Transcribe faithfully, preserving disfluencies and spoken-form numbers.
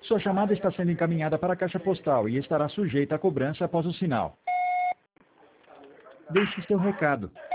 Sua chamada está sendo encaminhada para a caixa postal e estará sujeita a cobrança após o sinal. Deixe seu recado.